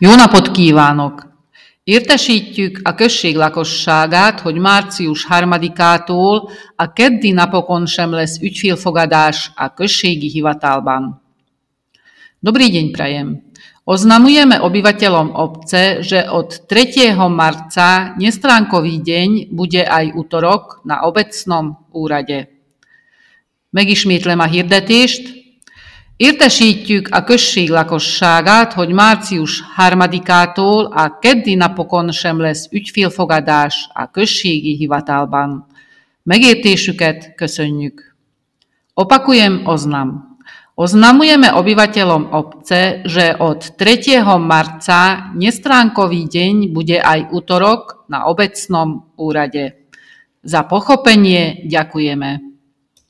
Jó napot kívánok! Értesítjük a község lakosságát, hogy március 3-ától a keddi napokon sem lesz ügyfélfogadás a községi hivatalban. Dobrý deň prajem. Oznamujeme obyvateľom obce, že od 3. marca nestránkový deň bude aj utorok na obecnom úrade. Megismétlem a hirdetést. Értesítjük a község lakosságát, hogy március 3-ától a keddi napokon sem lesz ügyfélfogadás a községi hivatalban. Megértésüket köszönjük. Opakujem oznam. Oznamujeme obyvateľom obce, že od 3. marca nestránkový deň bude aj utorok na obecnom úrade. Za pochopenie ďakujeme.